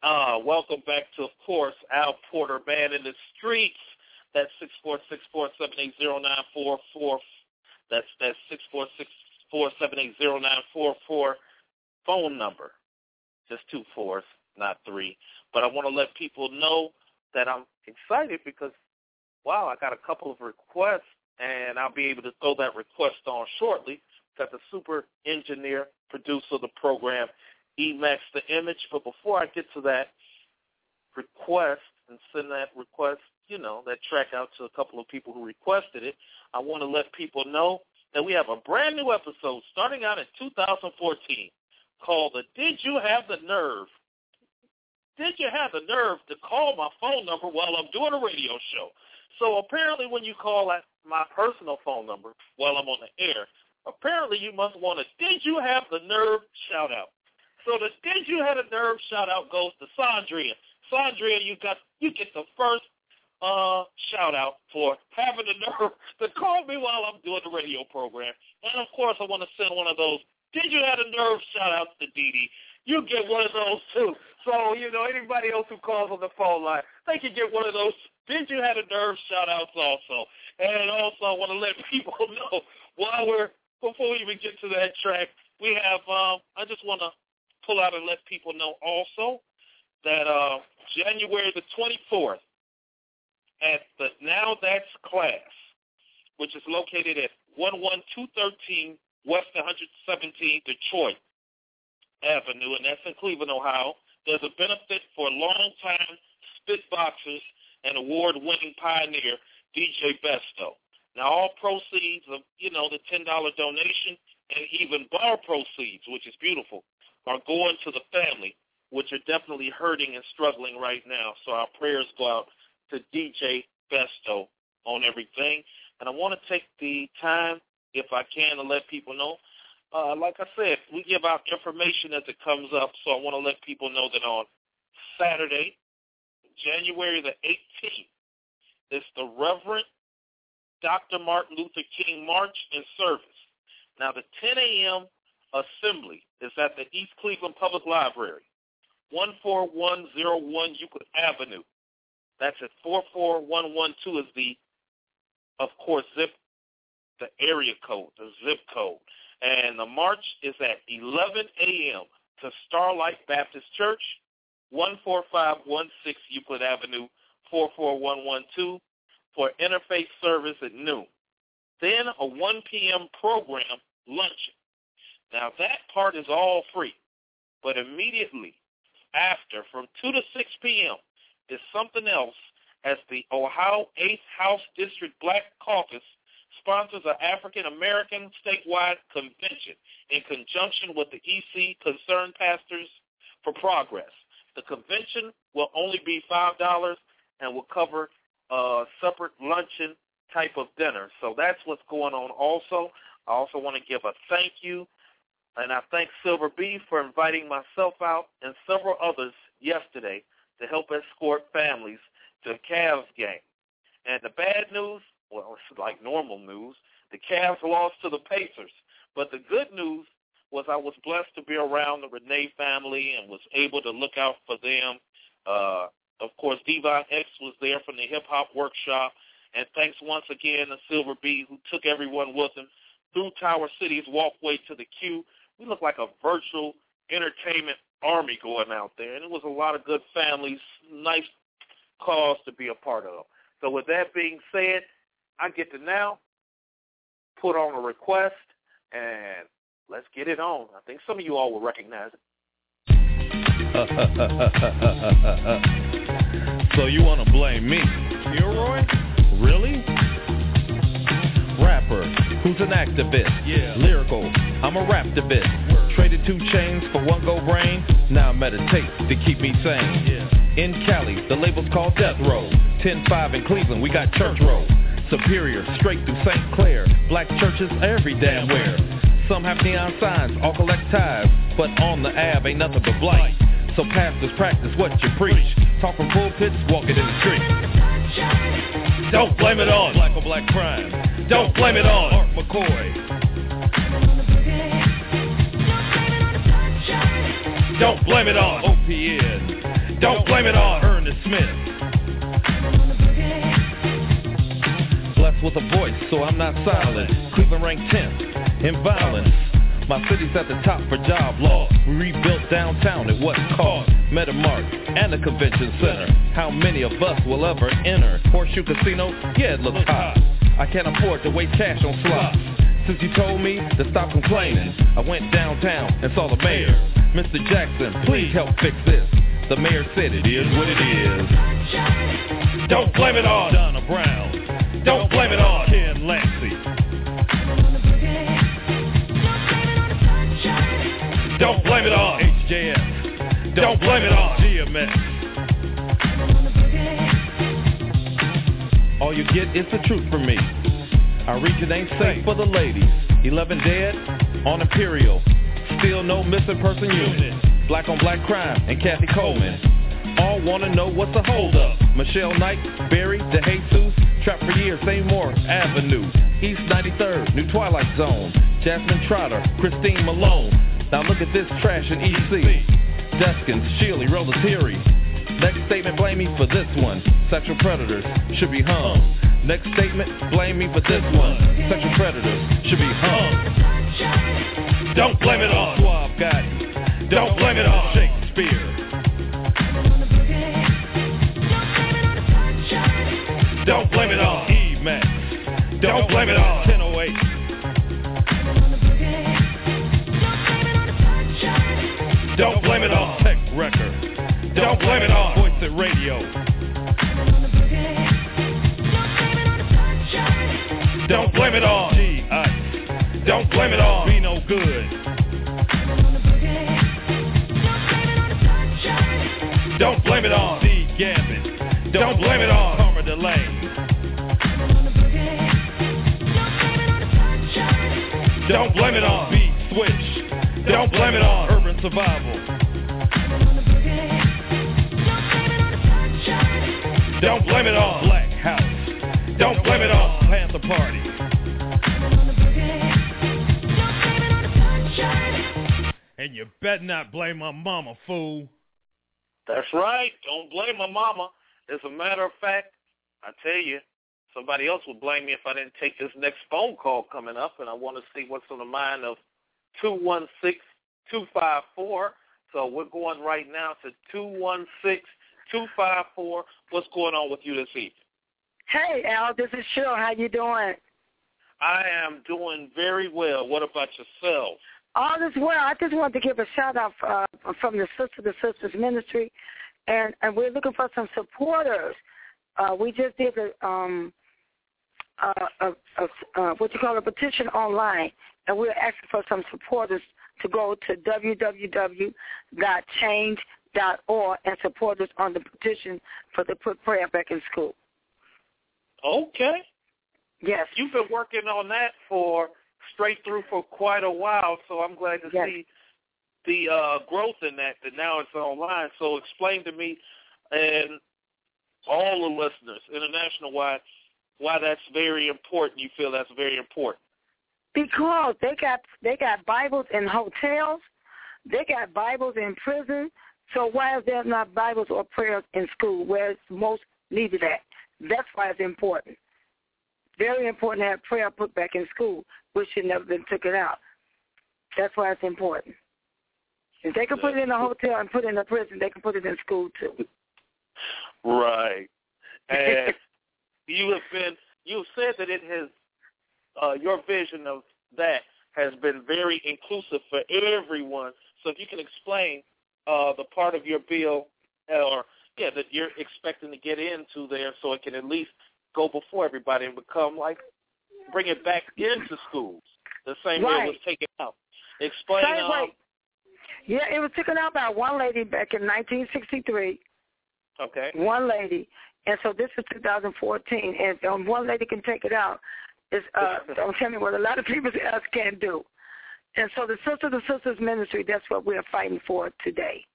Uh, welcome back to, of course, Al Porter, Man in the Streets. That's six four six, four seven eight, zero nine four four. That's that's six four six, four seven eight, zero nine four four phone number. Just two fours, not three. But I want to let people know that I'm excited because, wow, I got a couple of requests, and I'll be able to throw that request on shortly. Got the super engineer, producer of the program, Emax the Image. But before I get to that request and send that request, you know, that track out to a couple of people who requested it, I want to let people know that we have a brand new episode starting out in two thousand fourteen called the Did You Have the Nerve? Did you have the nerve to call my phone number while I'm doing a radio show? So apparently when you call at my personal phone number while I'm on the air, apparently you must want a Did You Have the Nerve shout out. So the Did You Have the Nerve shout out goes to Sandria. Sandria, you got you get the first uh, shout out for having the nerve to call me while I'm doing the radio program. And of course I want to send one of those Did You Have the Nerve shout outs to Dee Dee. You get one of those too. So, you know, anybody else who calls on the phone line, they can get one of those Did You Have the Nerve shout outs also. And also I want to let people know while we're before we even get to that track, we have um I just want to pull out and let people know also that uh, January the twenty-fourth at the Now That's Class, which is located at one one two one three West one seventeenth Detroit Avenue, and that's in Cleveland, Ohio. There's a benefit for longtime spit boxers and award-winning pioneer D J Besto. Now, all proceeds of, you know, the ten dollars donation and even bar proceeds, which is beautiful, are going to the family, which are definitely hurting and struggling right now. So our prayers go out to D J Besto on everything. And I want to take the time, if I can, to let people know, uh, like I said, we give out information as it comes up, so I want to let people know that on Saturday, January the eighteenth, it's the Reverend Doctor Martin Luther King March and Service. Now, the ten a.m. assembly is at the East Cleveland Public Library, one four one zero one Euclid Avenue. That's at four four one one two is the, of course, zip, the area code, the zip code. And the march is at eleven a.m. to Starlight Baptist Church, one four five one six Euclid Avenue, four four one one two, for interfaith service at noon. Then a one p.m. program, luncheon. Now, that part is all free, but immediately after, from two to six p.m., is something else as the Ohio eighth House District Black Caucus sponsors an African-American statewide convention in conjunction with the E C Concerned Pastors for Progress. The convention will only be five dollars and will cover a separate luncheon type of dinner. So that's what's going on also. I also want to give a thank you, and I thank Silver B for inviting myself out and several others yesterday to help escort families to a Cavs game. And the bad news, well, it's like normal news, the Cavs lost to the Pacers. But the good news was I was blessed to be around the Renee family and was able to look out for them. Uh, of course, Devon X was there from the hip-hop workshop. And thanks once again to Silver B, who took everyone with him through Tower City's walkway to the Q. We look like a virtual entertainment army going out there. And it was a lot of good families, nice cause to be a part of. So with that being said, I get to now put on a request, and let's get it on. I think some of you all will recognize it. So you want to blame me? Leroy? Really? Rapper, who's an activist? Yeah. Lyrical, I'm a raptivist. Word. Traded two chains for one gold brain. Now I meditate to keep me sane. Yeah. In Cali, the label's called Death Row. ten five in Cleveland, we got Church Row. Superior, straight through Saint Clair. Black churches every damn where. Some have neon signs, all collect tithes, but on the Ave ain't nothing but blight. So pastors practice what you preach. Talk from pulpits, walk it in the street. Don't blame it on black or black crime. Don't blame it on Art McCoy. Don't blame it on O P N. Don't blame it on Ernest Smith. Blessed with a voice, so I'm not silent. Cleveland ranked tenth in violence. My city's at the top for job loss. We rebuilt downtown at what cost? Metamark and the convention center. How many of us will ever enter? Horseshoe Casino? Yeah, it looks hot. I can't afford to waste cash on slots. Since you told me to stop complaining, I went downtown and saw the mayor. Mister Jackson, please help fix this. The mayor said it is what it is. Don't blame it on Donna Brown. Don't blame it on Ken Lancey. Don't blame it on H J S. Don't blame it on G M S. All you get is the truth from me. Our region ain't safe for the ladies. Eleven dead on Imperial. Still no missing person unit. Black on black crime and Kathy Coleman. All wanna know what's the hold up. Michelle Knight, Barry, DeJesus. Trapped for years, Seymour Avenue. East ninety-third, New Twilight Zone. Jasmine Trotter, Christine Malone. Now look at this trash in E C. Deskins, Shealy, Rollatiri. Next statement, blame me for this one. Sexual predators should be hung. Next statement, blame me for this one. Sexual predators should be hung. Don't blame it on Suave Gotti. Don't blame it on Shakespeare. Don't blame it on E-Max. Don't blame it on ten oh eight. Don't blame it on Tech Record. Don't blame it on Voice It Radio. Don't blame it on G-Ice. Don't blame it on Be No Good. Don't blame it on D Gambit. Don't blame it on Karma Delane. Don't blame it on Beat Switch. Don't blame it on Urban Survival. Don't blame it on Black House. Don't blame it on Panther Party. And you better not blame my mama, fool. That's right. Don't blame my mama. As a matter of fact, I tell you, somebody else would blame me if I didn't take this next phone call coming up, and I want to see what's on the mind of two one six, two five four. So we're going right now to two one six, two five four. What's going on with you this evening? Hey, Al, this is Cheryl. How you doing? I am doing very well. What about yourself? All is well. I just wanted to give a shout-out uh, from the Sister to Sisters Ministry, and, and we're looking for some supporters. Uh, we just did a, um, a, a, a, a, what you call a petition online, and we're asking for some supporters to go to w w w dot change dot org and support us on the petition for the Put Prayer Back in School. Okay. Yes. You've been working on that for straight through for quite a while, so I'm glad to yes. see the uh, growth in that, that now it's online. So explain to me and all the listeners, international-wide, why that's very important. You feel that's very important. Because they got they got Bibles in hotels, they got Bibles in prison, so why is there not Bibles or prayers in school where it's most needed at? That's why it's important. Very important to have prayer put back in school, which should never been taken out. That's why it's important. If they can put it in a hotel and put it in a prison, they can put it in school too. Right. And you have been, you've said that it has, uh, your vision of that has been very inclusive for everyone. So if you can explain uh, the part of your bill, or yeah, that you're expecting to get into there, so it can at least go before everybody and become like, bring it back into schools the same right. way it was taken out. Explain. Same um, way. Yeah, it was taken out by one lady back in nineteen sixty-three. Okay. One lady. And so this is two thousand fourteen. And um, one lady can take it out. It's, uh, don't tell me what a lot of people else can't do. And so the Sister to Sisters Ministry, that's what we're fighting for today.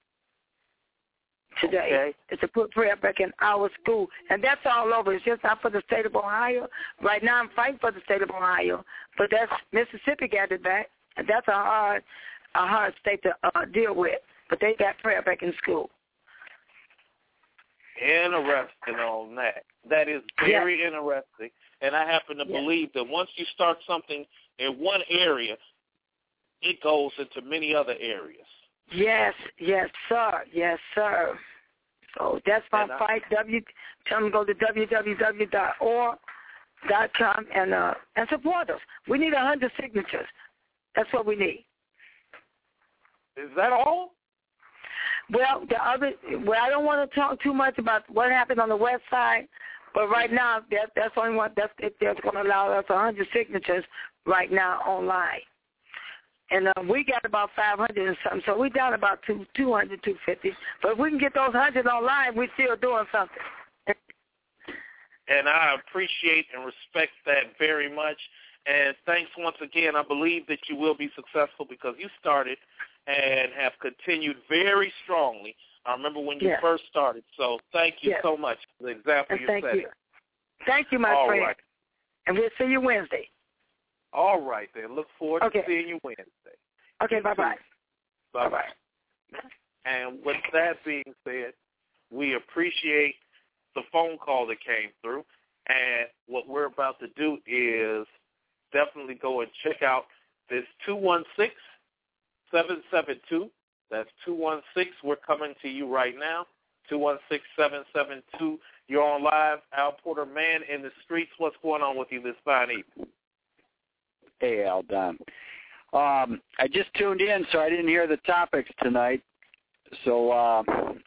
Today. Okay. It's to put prayer back in our school. And that's all over. It's just not for the state of Ohio. Right now I'm fighting for the state of Ohio. But that's Mississippi got it back. And that's a hard, a hard state to uh, deal with. But they got prayer back in school. Interesting on that. That is very yes. interesting. And I happen to yes. believe that once you start something in one area, it goes into many other areas. Yes, yes, sir. Yes, sir. So that's my and fight. I, w, tell them to go to w w w dot org dot com and uh, and support us. We need one hundred signatures. That's what we need. Is that all? Well, the other. Well, I don't want to talk too much about what happened on the west side, but right now that that's only one. That's that's going to allow us one hundred signatures right now online. And uh, we got about five hundred and something, so we're down about two, two hundred, two fifty. But if we can get those one hundred online, we're still doing something. And I appreciate and respect that very much. And thanks once again. I believe that you will be successful because you started and have continued very strongly. I remember when you yes. first started. So thank you yes. so much for the example and you thank set. You. Thank you, my All friend. Right. And we'll see you Wednesday. All right, then. Look forward okay. to seeing you Wednesday. Okay, bye-bye. Bye-bye. And with that being said, we appreciate the phone call that came through. And what we're about to do is definitely go and check out this two one six, seven seven two. That's two one six. We're coming to you right now. two one six, seven seven two. You're on live. Al Porter, Man in the Streets. What's going on with you this fine evening? Hey, Al, Don. Um, I just tuned in, so I didn't hear the topics tonight. So uh,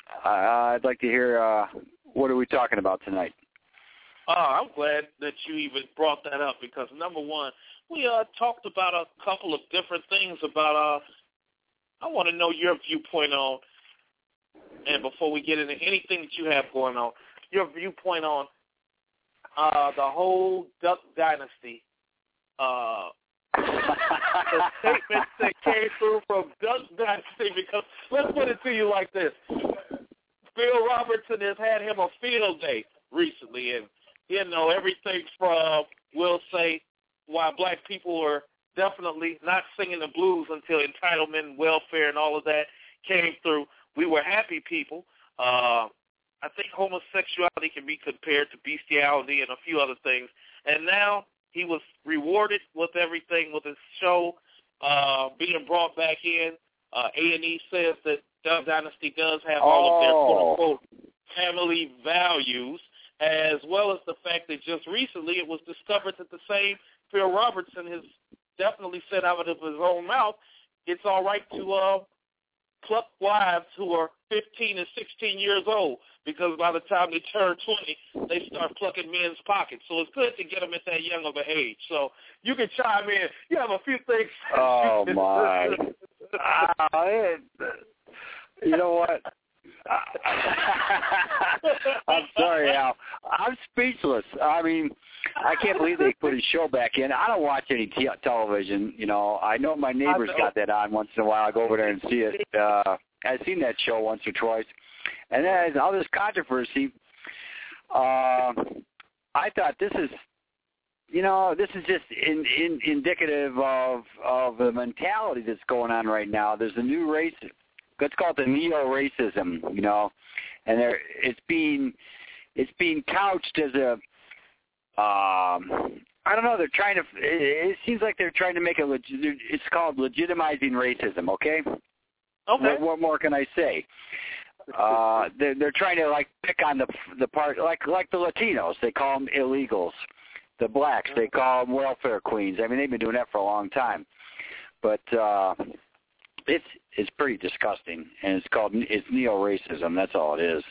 I, I'd like to hear uh, what are we talking about tonight? Uh, I'm glad that you even brought that up because, number one, we uh, talked about a couple of different things about, uh, I want to know your viewpoint on, and before we get into anything that you have going on, your viewpoint on uh, the whole Duck Dynasty uh the statements that came through from Duck Dynasty, because let's put it to you like this. Phil Robertson has had him a field day recently, and, you know, everything from, we'll say, why black people are definitely not singing the blues until entitlement and welfare and all of that came through. We were happy people. Uh, I think homosexuality can be compared to bestiality and a few other things. And now he was rewarded with everything with his show uh, being brought back in. Uh, A and E says that Duck Dynasty does have all oh. of their quote-unquote family values, as well as the fact that just recently it was discovered that the same Phil Robertson has definitely said out of his own mouth, it's all right to uh, pluck wives who are fifteen and sixteen years old, because by the time they turn twenty, they start plucking men's pockets. So it's good to get them at that young of an age. So you can chime in. You have a few things. Oh, my. uh, you know what? I'm sorry, Al. I'm speechless. I mean, I can't believe they put his show back in. I don't watch any t- television. You know, I know my neighbors know. got that on once in a while. I go over there and see it. Uh, I've seen that show once or twice. And then all this controversy, uh, I thought this is, you know, this is just in, in, indicative of of the mentality that's going on right now. There's a new race. Let's call it the neo-racism, you know, and there it's being it's being couched as a um, I don't know. They're trying to. It, it seems like they're trying to make it. Leg, it's called legitimizing racism. Okay. Okay. What, what more can I say? Uh, they're, they're trying to like pick on the the part like like the Latinos. They call them illegals. The blacks, they call them welfare queens. I mean, they've been doing that for a long time. But uh, it's it's pretty disgusting, and it's called it's neo-racism. That's all it is.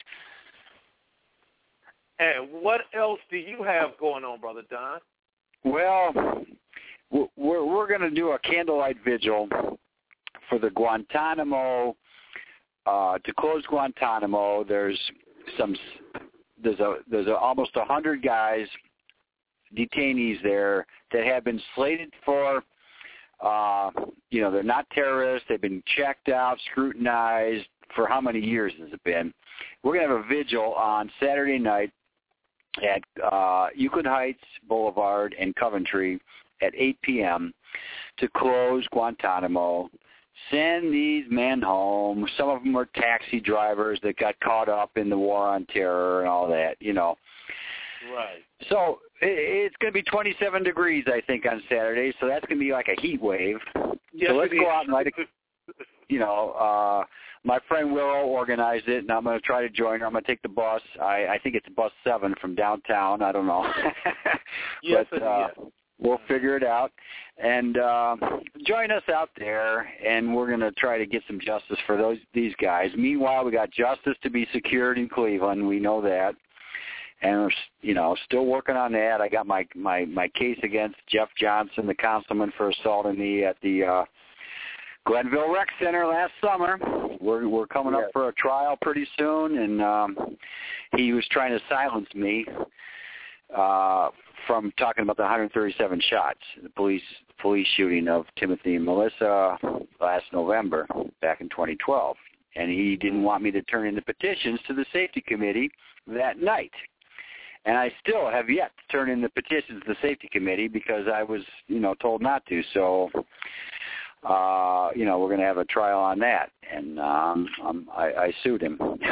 And what else do you have going on, Brother Don? Well, we're we're going to do a candlelight vigil for the Guantanamo. Uh, to close Guantanamo, there's some there's a there's a, almost a hundred guys, detainees there that have been slated for. Uh, you know, they're not terrorists. They've been checked out, scrutinized for how many years has it been? We're going to have a vigil on Saturday night at uh, Euclid Heights Boulevard in Coventry at eight p.m. to close Guantanamo, send these men home. Some of them are taxi drivers that got caught up in the war on terror and all that, you know. Right. So it's going to be twenty-seven degrees, I think, on Saturday, so that's going to be like a heat wave. Yes, so let's it go is. out and light a, you know, uh, my friend Willow organized it, and I'm going to try to join her. I'm going to take the bus. I, I think it's bus seven from downtown. I don't know. yes, but uh, yes. We'll figure it out. And uh, join us out there, and we're going to try to get some justice for those these guys. Meanwhile, we got justice to be secured in Cleveland. We know that. And we're, you know, still working on that. I got my, my, my case against Jeff Johnson, the councilman, for assaulting me at the uh, Glenville Rec Center last summer. We're we're coming yes. up for a trial pretty soon, and um, he was trying to silence me uh, from talking about the one hundred thirty-seven shots, the police police shooting of Timothy and Melissa last November, back in twenty twelve. And he didn't want me to turn in the petitions to the safety committee that night. And I still have yet to turn in the petitions to the safety committee because I was, you know, told not to. So, uh, you know, we're going to have a trial on that. And um, um, I, I sued him. One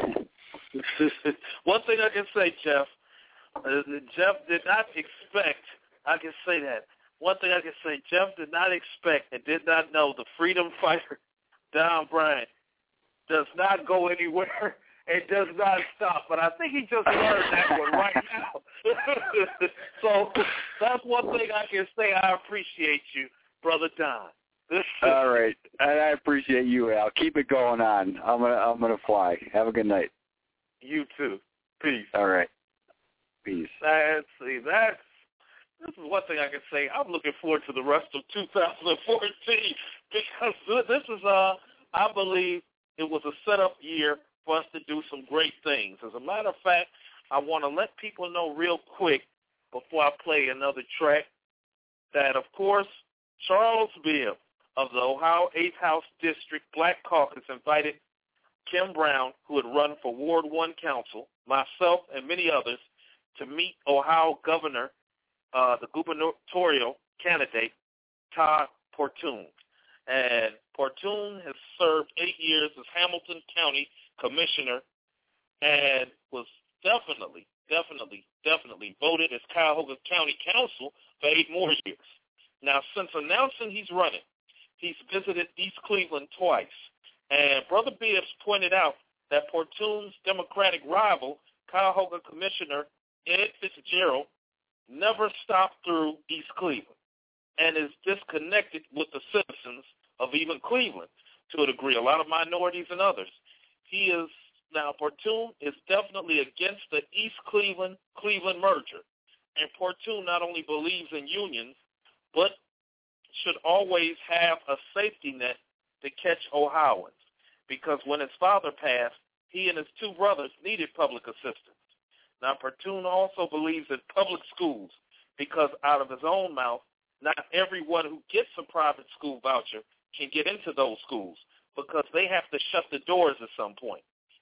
thing I can say, Jeff, uh, Jeff did not expect, I can say that. One thing I can say, Jeff did not expect and did not know the freedom fighter, Don Bryant, does not go anywhere. It does not stop, but I think he just learned that one right now. So that's one thing I can say. I appreciate you, Brother Don. All right, and I appreciate you, Al. Keep it going on. I'm gonna I'm gonna fly. Have a good night. You too. Peace. All right. Peace. Let's see. That's this is one thing I can say. I'm looking forward to the rest of two thousand fourteen because this is uh I believe it was a setup year for us to do some great things. As a matter of fact, I want to let people know real quick before I play another track that, of course, Charles Bibb of the Ohio eighth House District Black Caucus invited Kim Brown, who had run for Ward one Council, myself, and many others, to meet Ohio Governor, uh, the gubernatorial candidate, Todd Portune. And Portune has served eight years as Hamilton County Commissioner and was definitely, definitely, definitely voted as Cuyahoga County Council for eight more years. Now, since announcing he's running, he's visited East Cleveland twice. And Brother Bibbs pointed out that Portune's Democratic rival, Cuyahoga Commissioner Ed Fitzgerald, never stopped through East Cleveland and is disconnected with the citizens of even Cleveland to a degree, a lot of minorities and others. He is, now Portune is definitely against the East Cleveland-Cleveland merger. And Portune not only believes in unions, but should always have a safety net to catch Ohioans. Because when his father passed, he and his two brothers needed public assistance. Now, Portune also believes in public schools because out of his own mouth, not everyone who gets a private school voucher can get into those schools because they have to shut the doors at some point.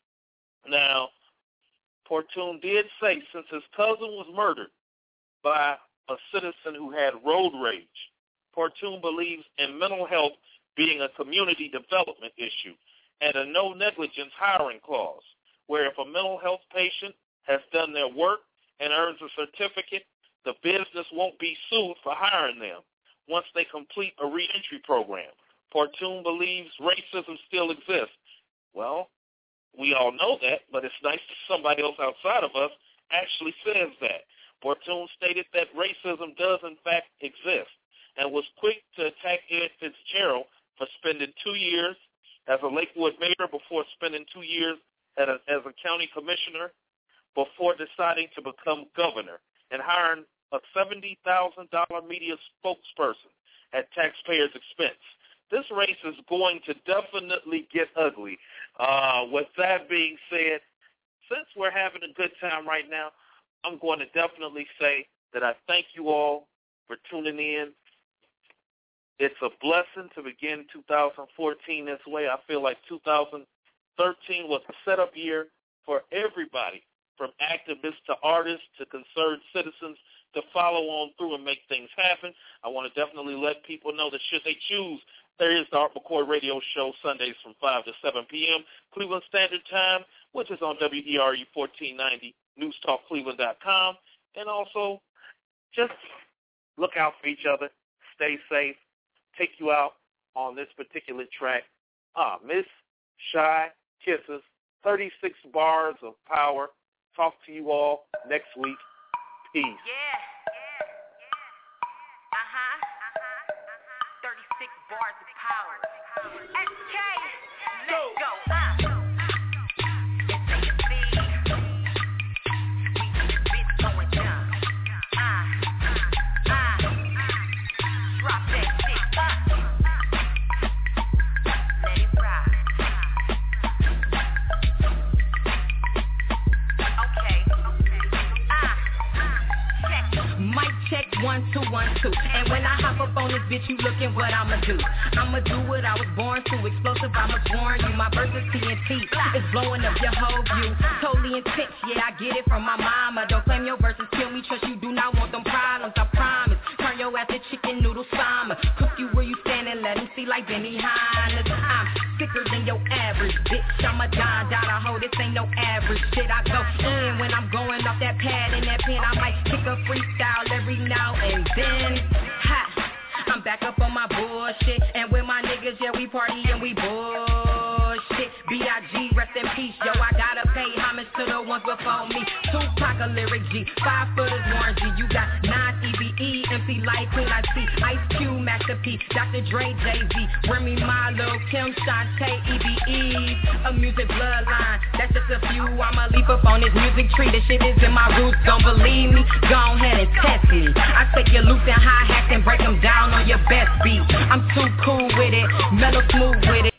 Now, Portune did say since his cousin was murdered by a citizen who had road rage, Portune believes in mental health being a community development issue and a no negligence hiring clause, where if a mental health patient has done their work and earns a certificate, the business won't be sued for hiring them once they complete a reentry program. Portune believes racism still exists. Well, we all know that, but it's nice that somebody else outside of us actually says that. Portune stated that racism does in fact exist and was quick to attack Ed Fitzgerald for spending two years as a Lakewood mayor before spending two years at a, as a county commissioner before deciding to become governor and hiring a seventy thousand dollars media spokesperson at taxpayers' expense. This race is going to definitely get ugly. Uh, with that being said, since we're having a good time right now, I'm going to definitely say that I thank you all for tuning in. It's a blessing to begin two thousand fourteen this way. I feel like two thousand thirteen was a setup year for everybody, from activists to artists to concerned citizens to follow on through and make things happen. I want to definitely let people know that should they choose, there is the Art McCoy Radio Show Sundays from five to seven p.m. Cleveland Standard Time, which is on W E R U fourteen ninety, news talk cleveland dot com. And also, just look out for each other, stay safe, take you out on this particular track. Ah, Miss Shy Kisses, thirty-six bars of power. Talk to you all next week. Peace. Yeah, yeah, yeah. Uh-huh, uh-huh, uh-huh. thirty-six bars of power. S K, let's go. Uh. Check one, two, one, two. And when I hop up on this bitch, you looking what I'ma do. I'ma do what I was born to. Explosive, I'ma warn you. My verse is T N T. It's blowing up your whole view. Totally intense, yeah, I get it from my mama. Don't claim your verses kill me, trust you do not want them problems, I promise. Turn your ass to chicken noodle summer. Cook you where you stand and let him see like Benny Hannes. I'm sicker than your average, bitch. I'm a John Dollar hoe, this ain't no average shit. I go in when I'm going off that pad and that pen. I might kick a freestyle every now and then. Ha, I'm back up on my bullshit. And with my niggas, yeah, we party and we bullshit. B I G, rest in peace, yo, I gotta pay homage to the ones before me. Tupac, a lyric G, five footers, Warren G. You got nine E B E, M C Light, Queen I C, Ice Cube, Master P, Doctor Dre, Jay-Z, Remy Ma, Lil Kim, Shantae, E B E, a music bloodline, that's just a few. I'ma leap up on this music tree, this shit is in my roots, don't believe me, go ahead and test me. I take your loops and hi-hats and break them down on your best beat. I'm too cool with it, mellow smooth with it.